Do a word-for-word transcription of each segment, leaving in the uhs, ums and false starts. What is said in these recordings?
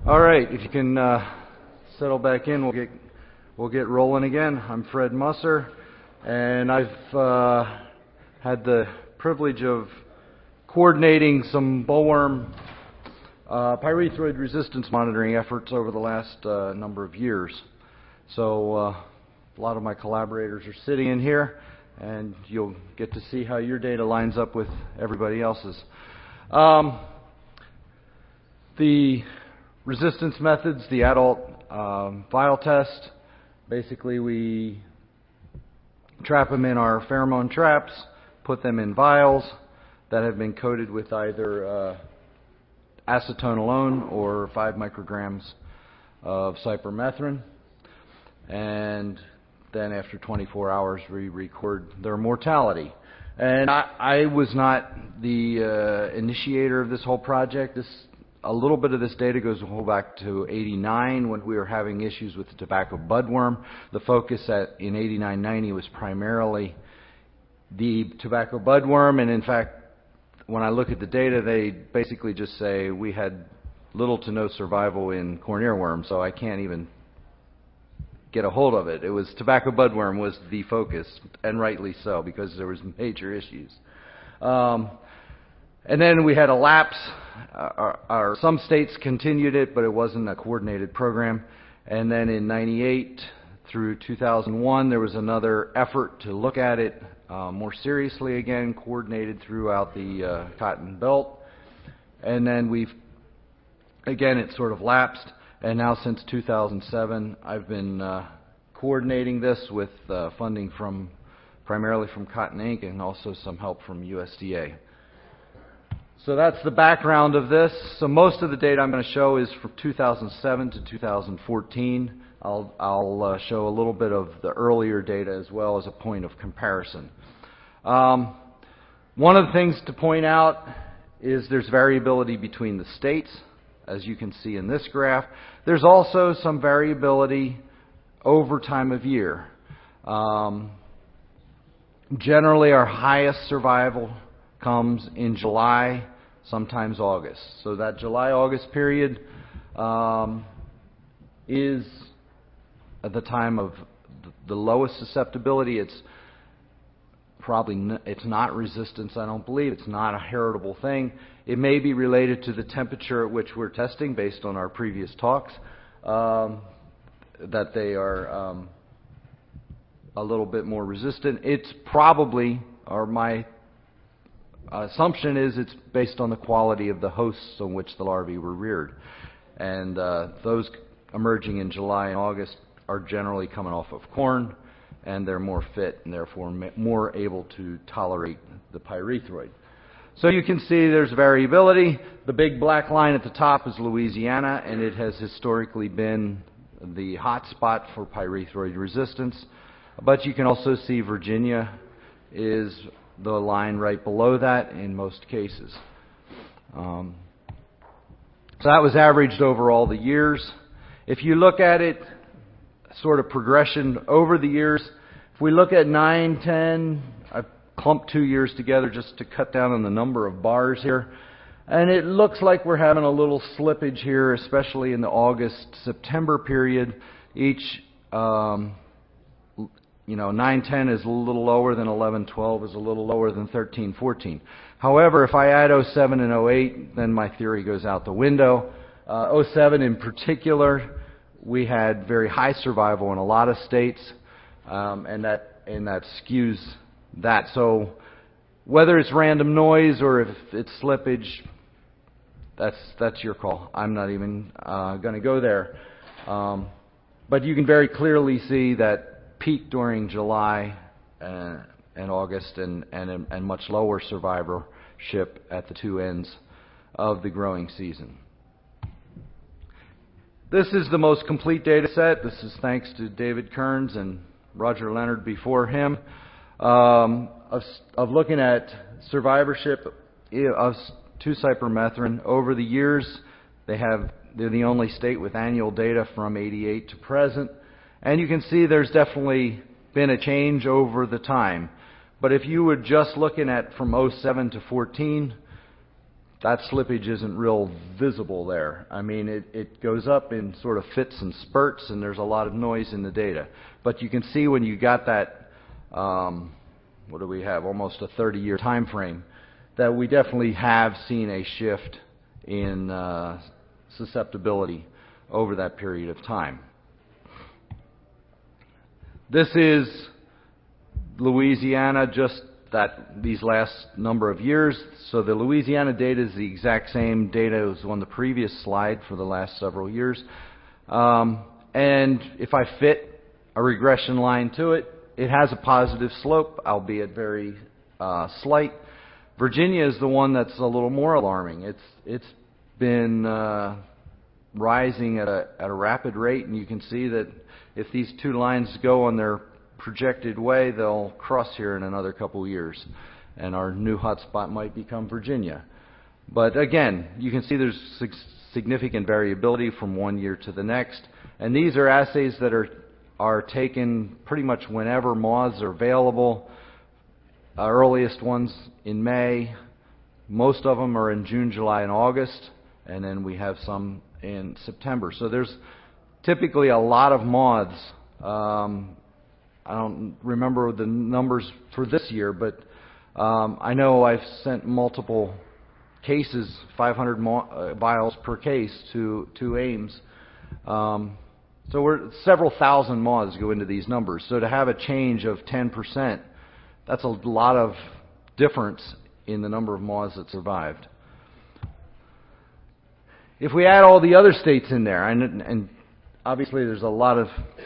All right, if you can uh, settle back in, we'll get we'll get rolling again. I'm Fred Musser, and I've uh, had the privilege of coordinating some bollworm uh, pyrethroid resistance monitoring efforts over the last uh, number of years. So uh, a lot of my collaborators are sitting in here, and you'll get to see how your data lines up with everybody else's. Um, the resistance methods, the adult um, vial test, basically we trap them in our pheromone traps, put them in vials that have been coated with either uh, acetone alone or five micrograms of cypermethrin, and then after twenty-four hours we record their mortality. And I, I was not the uh, initiator of this whole project. This A little bit of this data goes all back to eighty-nine when we were having issues with the tobacco budworm. The focus at, in eighty-nine ninety was primarily the tobacco budworm, and in fact, when I look at the data, they basically just say we had little to no survival in corn earworm, so I can't even get a hold of it. It was tobacco budworm was the focus, and rightly so, because there was major issues. Um, and then we had a lapse. Our, our, some states continued it, but it wasn't a coordinated program. And then in ninety-eight through two thousand one, there was another effort to look at it uh, more seriously again, coordinated throughout the uh, Cotton Belt. And then we've, again, it sort of lapsed. And now since two thousand seven, I've been uh, coordinating this with uh, funding from, primarily from Cotton Incorporated and also some help from U S D A. So that's the background of this. So most of the data I'm going to show is from two thousand seven to two thousand fourteen. I'll, I'll uh, show a little bit of the earlier data as well as a point of comparison. Um, one of the things to point out is there's variability between the states, as you can see in this graph. There's also some variability over time of year. Um, generally, our highest survival comes in July, sometimes August. So that July-August period um, is at the time of the lowest susceptibility. It's probably n it's not resistance, I don't believe. It's not a heritable thing. It may be related to the temperature at which we're testing, based on our previous talks, um, that they are um, a little bit more resistant. It's probably, or my assumption is, it's based on the quality of the hosts on which the larvae were reared. And uh, those emerging in July and August are generally coming off of corn, and they're more fit and therefore more able to tolerate the pyrethroid. So you can see there's variability. The big black line at the top is Louisiana, and it has historically been the hot spot for pyrethroid resistance. But you can also see Virginia is the line right below that in most cases. Um, so that was averaged over all the years. If you look at it, sort of progression over the years, if we look at nine, ten, I've clumped two years together just to cut down on the number of bars here. And it looks like we're having a little slippage here, especially in the August-September period. Each um, You know, nine ten is a little lower than eleven twelve, is a little lower than thirteen fourteen. However, if I add oh seven and oh eight, then my theory goes out the window. Uh, oh seven in particular, we had very high survival in a lot of states, um, and that and that skews that. So whether it's random noise or if it's slippage, that's that's your call. I'm not even uh, going to go there. Um, but you can very clearly see that peak during July and, and August, and, and, and much lower survivorship at the two ends of the growing season. This is the most complete data set. This is thanks to David Kearns and Roger Leonard before him, um, of, of looking at survivorship of two cypermethrin over the years. They have, they're the only state with annual data from eighty-eight to present. And you can see there's definitely been a change over the time. But if you were just looking at from oh seven to fourteen, that slippage isn't real visible there. I mean, it, it goes up in sort of fits and spurts, and there's a lot of noise in the data. But you can see when you got that, um, what do we have, almost a thirty-year time frame, that we definitely have seen a shift in uh, susceptibility over that period of time. This is Louisiana, just that these last number of years. So the Louisiana data is the exact same data as on the previous slide for the last several years. Um, and if I fit a regression line to it, it has a positive slope, albeit very uh, slight. Virginia is the one that's a little more alarming. It's it's been uh, rising at a at a rapid rate, and you can see that if these two lines go on their projected way, they'll cross here in another couple of years, and our new hotspot might become Virginia. But again, you can see there's significant variability from one year to the next, and these are assays that are are taken pretty much whenever moths are available. Uh, earliest ones in May. Most of them are in June, July, and August, and then we have some in September. So there's typically a lot of moths. Um, I don't remember the numbers for this year, but um, I know I've sent multiple cases, five hundred mo- uh, vials per case, to to Ames. Um, so we're several thousand moths go into these numbers. So to have a change of ten percent, that's a lot of difference in the number of moths that survived. If we add all the other states in there, and, and obviously there's a lot of,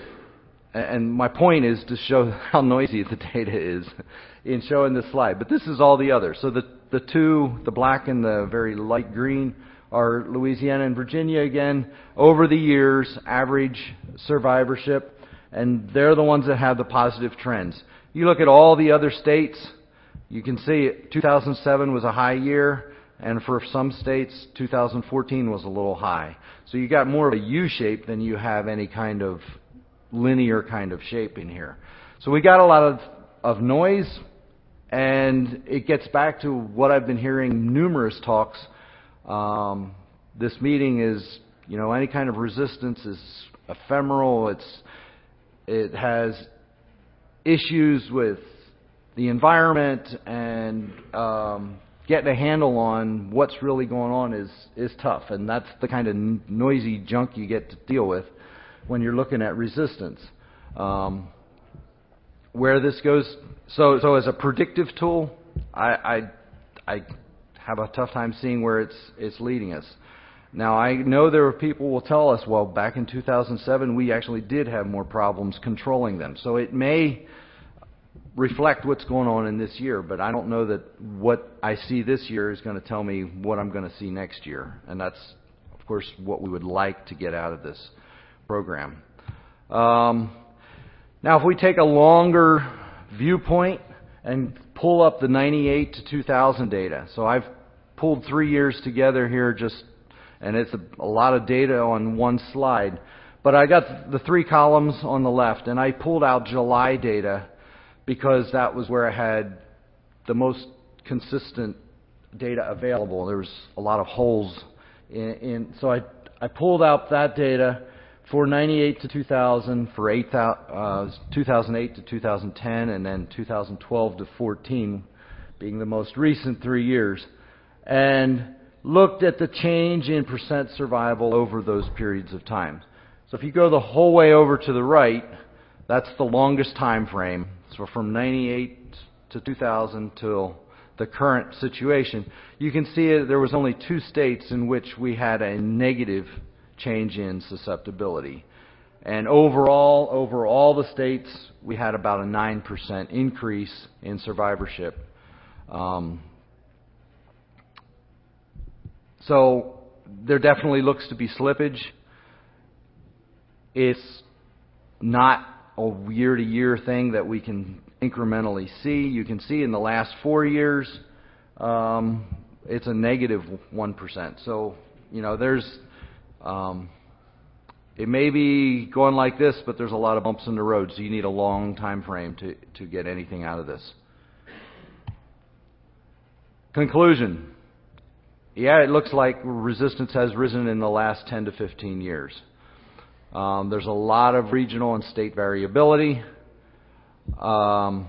and my point is to show how noisy the data is in showing this slide. But this is all the others. So the, the two, the black and the very light green, are Louisiana and Virginia again. Over the years, average survivorship, and they're the ones that have the positive trends. You look at all the other states, you can see two thousand seven was a high year, and for some states, two thousand fourteen was a little high. So you got more of a U shape than you have any kind of linear kind of shape in here. So we got a lot of, of noise, and it gets back to what I've been hearing numerous talks. Um, this meeting is, you know, any kind of resistance is ephemeral. It's it has issues with the environment, and um, getting a handle on what's really going on is is tough, and that's the kind of n- noisy junk you get to deal with when you're looking at resistance. Um, where this goes, so so as a predictive tool, I, I I have a tough time seeing where it's it's leading us. Now, I know there are people who will tell us, well, back in two thousand seven, we actually did have more problems controlling them. So it may reflect what's going on in this year, but I don't know that what I see this year is going to tell me what I'm going to see next year. And that's, of course, what we would like to get out of this program. Um, now, if we take a longer viewpoint and pull up the ninety-eight to two thousand data. So I've pulled three years together here, just, and it's a, a lot of data on one slide. But I got the three columns on the left, and I pulled out July data because that was where I had the most consistent data available. There was a lot of holes in, in so I I pulled out that data for ninety-eight to two thousand, for eight, uh, two thousand eight to two thousand ten, and then two thousand twelve to fourteen being the most recent three years, and looked at the change in percent survival over those periods of time. So if you go the whole way over to the right, that's the longest time frame. So from ninety-eight to two thousand till the current situation, you can see there was only two states in which we had a negative change in susceptibility. And overall, over all the states, we had about a nine percent increase in survivorship. Um, so there definitely looks to be slippage. It's not a year-to-year thing that we can incrementally see. You can see in the last four years, um, it's a negative one percent. So, you know, there's, um, it may be going like this, but there's a lot of bumps in the road, so you need a long time frame to, to get anything out of this. Conclusion. yeah, it looks like resistance has risen in the last ten to fifteen years. Um, there's a lot of regional and state variability. Um,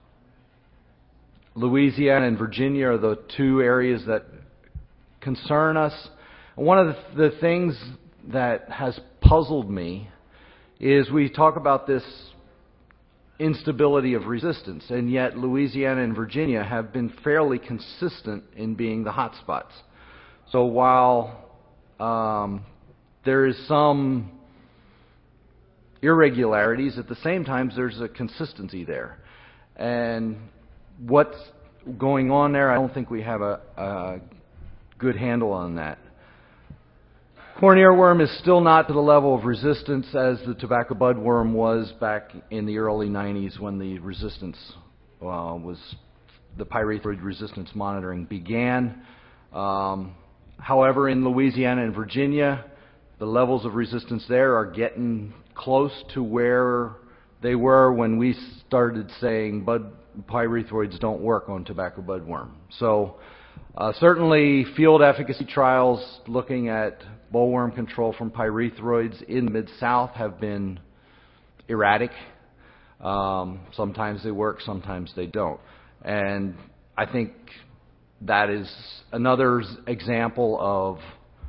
Louisiana and Virginia are the two areas that concern us. One of the, the things that has puzzled me is we talk about this instability of resistance, and yet Louisiana and Virginia have been fairly consistent in being the hot spots. So while um, there is some irregularities, at the same time there's a consistency there. And what's going on there, I don't think we have a, a good handle on that. Corn earworm is still not to the level of resistance as the tobacco budworm was back in the early nineties when the resistance uh, was, the pyrethroid resistance monitoring began. Um, however, in Louisiana and Virginia, the levels of resistance there are getting close to where they were when we started saying bud pyrethroids don't work on tobacco budworm. So uh, certainly field efficacy trials looking at bollworm control from pyrethroids in the Mid-South have been erratic. Um, sometimes they work, sometimes they don't. And I think that is another example of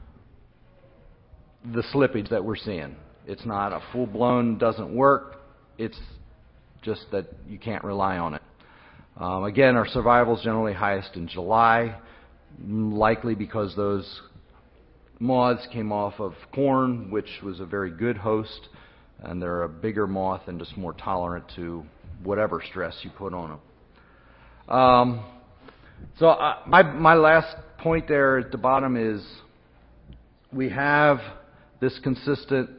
the slippage that we're seeing. It's not a full-blown doesn't work. It's just that you can't rely on it. Um, again, our survival is generally highest in July, likely because those moths came off of corn, which was a very good host, and they're a bigger moth and just more tolerant to whatever stress you put on them. Um, so uh, my, my last point there at the bottom is we have this consistent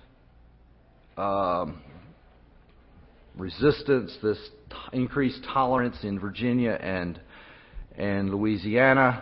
um, resistance, this t- increased tolerance in Virginia and and Louisiana.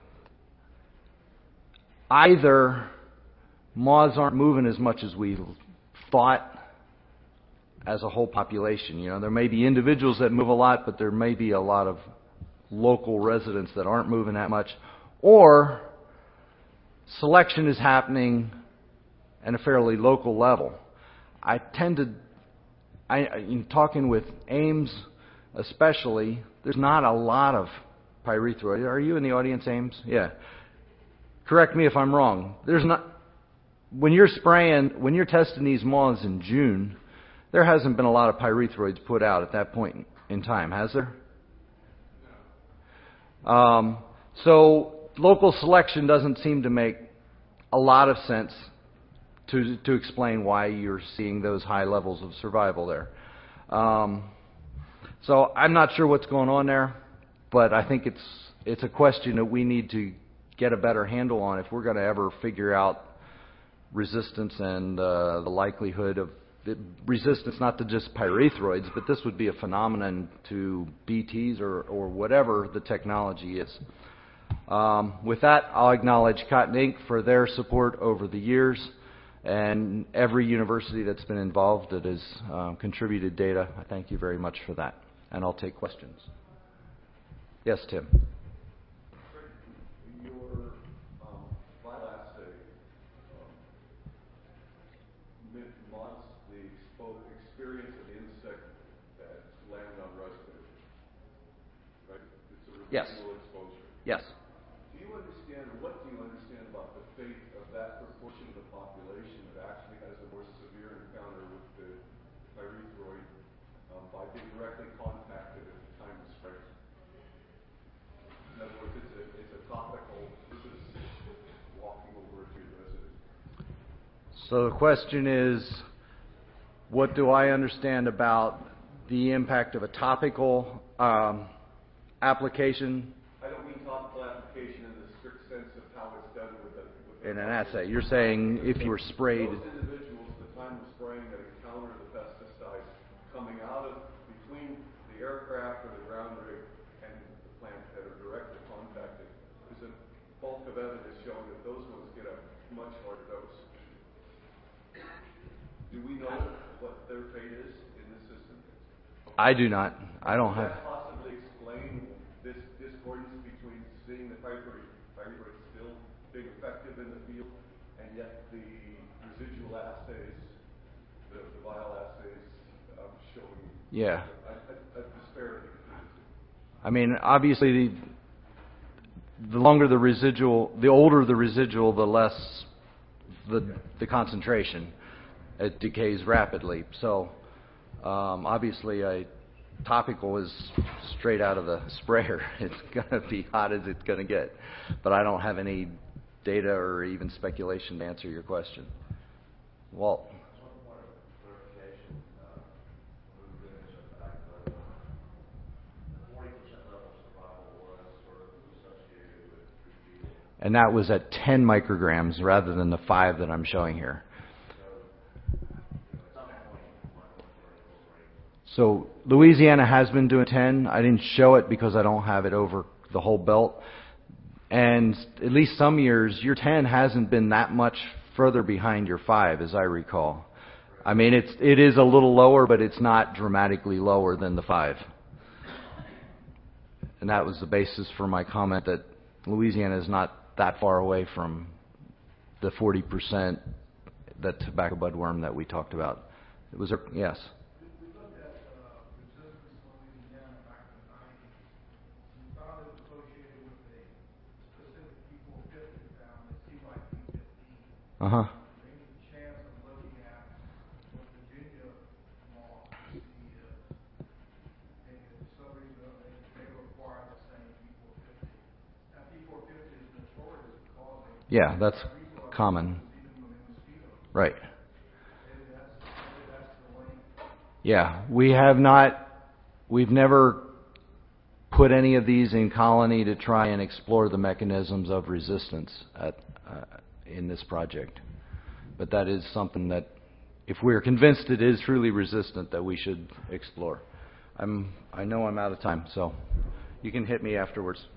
Either moths aren't moving as much as we thought as a whole population. You know, there may be individuals that move a lot, but there may be a lot of local residents that aren't moving that much. Or selection is happening at a fairly local level. I tend to, I, in talking with Ames especially, there's not a lot of pyrethroid. Are you in the audience, Ames? Yeah. Correct me if I'm wrong. There's not, when you're spraying, when you're testing these moths in June, there hasn't been a lot of pyrethroids put out at that point in time, has there? Um, so local selection doesn't seem to make a lot of sense to to explain why you're seeing those high levels of survival there. Um, so I'm not sure what's going on there, but I think it's it's a question that we need to get a better handle on if we're going to ever figure out resistance and uh, the likelihood of it, resistance not to just pyrethroids, but this would be a phenomenon to B Ts or, or whatever the technology is. Um, with that, I'll acknowledge Cotton Incorporated for their support over the years and every university that's been involved that has uh, contributed data. I thank you very much for that. And I'll take questions. Yes, Tim. Yes. Exposure. Yes. Do you understand, or what do you understand about the fate of that proportion of the population that actually has a more severe encounter with the pyrethroid um, by being directly contacted at the time of spray? In other words, it's a, it's a topical versus walking over to your resident. So the question is, what do I understand about the impact of a topical um, application? I don't mean topical application in the strict sense of how it's done with, a, with in an assay. You're saying if you were sprayed. Those individuals at the time of spraying that encounter the pesticides coming out of between the aircraft or the ground rig and the plant that are directly contacted, there's a bulk of evidence showing that those ones get a much harder dose. Do we know what their fate is in this system? I do not. I don't Does have. that possibly explain this discordance between seeing the pyrethroid being effective in the field, and yet the residual assays, the, the vial assays, um, showing Yeah. a, a, a disparity between the two. I mean, obviously, the, the longer the residual, the older the residual, the less the the concentration. It decays rapidly. So, um, obviously, a topical is straight out of the sprayer. It's going to be hot as it's going to get. But I don't have any data or even speculation to answer your question. Walt. And that was at ten micrograms rather than the five that I'm showing here. So Louisiana has been doing ten. I didn't show it because I don't have it over the whole belt. And at least some years, your ten hasn't been that much further behind your five, as I recall. I mean, it's it is a little lower, but it's not dramatically lower than the five. And that was the basis for my comment that Louisiana is not that far away from the forty percent that tobacco budworm that we talked about. It was a, yes. We looked at uh, resistance in Louisiana back in the nineties. We found it associated with a specific P four fifty found that seemed like P fifteen. Uh huh. Any chance of looking at what Virginia law to see if maybe for some reason they may require the same P four fifty. Now P four fifty is notorious for causing. Yeah, that's common. Right. Yeah, we have not, we've never put any of these in colony to try and explore the mechanisms of resistance at, uh, in this project. But that is something that, if we're convinced it is truly resistant, that we should explore. I'm, I know I'm out of time, so you can hit me afterwards.